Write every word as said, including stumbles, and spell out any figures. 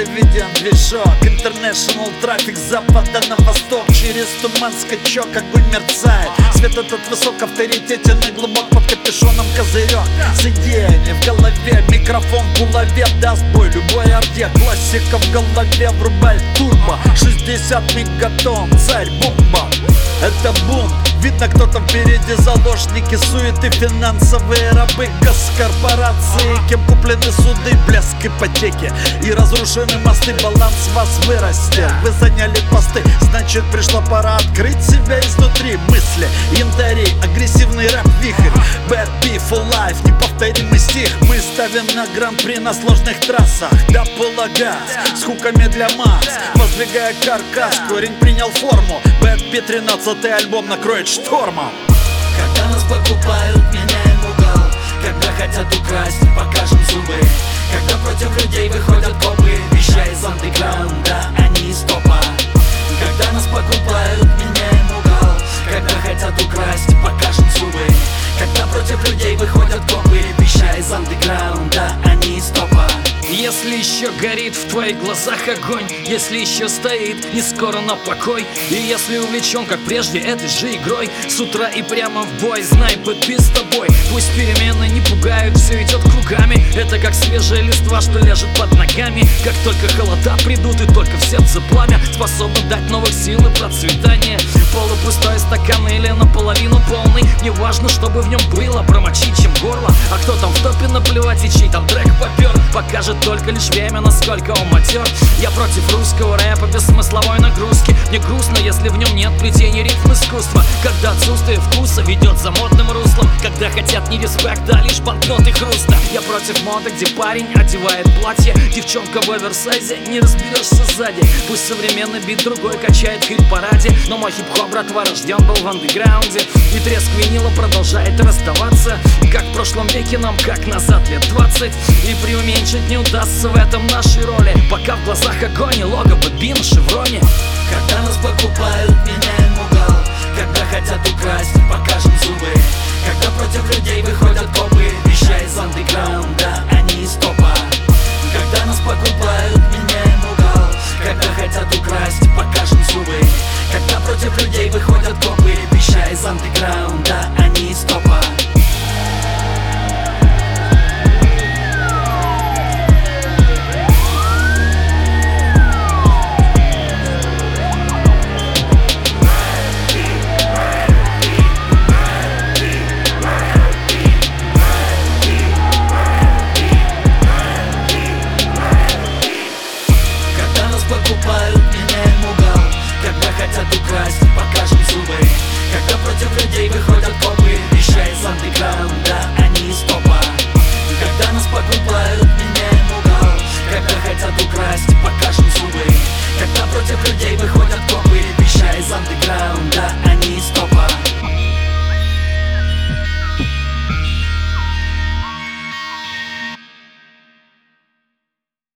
улице виден движок, International трафик с запада на восток. Через туман скачок, огонь мерцает. Свет этот высок, авторитетен и глубок. Под капюшоном козырек с идеями в голове. Микрофон в булаве даст бой любой орде. Классика в голове, врубай турбо. шестьдесят мегатонн, царь бомба. Это бунт, видно, кто-то впереди. Заложники суеты, финансовые рабы, госкорпорации, кем куплены суды, блеск ипотеки и разрушены мосты. Баланс вас вырастет, вы заняли посты, значит пришла пора открыть себя изнутри. Мысли, янтари, агрессивный рэп, вихрь, bad beef for life, неповторимый стих. Мы ставим на гран-при на сложных трассах, до полагас, с хуками для масс. Воздвигая каркас, корень принял форму. Bad би тринадцатый альбом накроет штормом. Когда нас покупают, меняем угол. Когда хотят украсть, покажем зубы. Когда против людей выходят копы, веща из андеграунда, а не из топа. Когда нас покупают, меняем угол. Когда хотят украсть, покажем зубы. Когда против людей выходят копы, веща из андеграунда, а не из топа. Если еще горит в твоих глазах огонь, если еще стоит не скоро на покой, и если увлечен, как прежде, этой же игрой, с утра и прямо в бой, знай, бэт-би с тобой. Пусть перемены не пугают, все идет кругами. Это как свежая листва, что лежит под ногами. Как только холода придут и только в сердце пламя способны дать новых сил и процветания. Полупустой стакан или наполовину полный, не важно, чтобы в нем было, промочить чем горло. А кто там в топе, наплевать, и чей там трек попер, покажет только лишь время, насколько он матер. Я против русского рэпа без смысловой нагрузки. Мне грустно, если в нем нет плетения ритм искусства. Когда отсутствие вкуса ведет за модным руслом. Когда хотят не респекта, а лишь банкноты хруста. Я против моды, где парень одевает платье, девчонка в оверсайзе, не разберешься сзади. Пусть современный бит другой качает в хит-параде, но мой хип-хоп, братва, рожден был в андеграунде. И треск винила продолжает расставаться, как в прошлом веке нам, как назад лет двадцать. И преуменьшить не удастся в этом нашей роли, пока в глазах огонь и лого бэт-би на шевроне. Когда нас покупают, меняем угол. Когда хотят украсть, покажем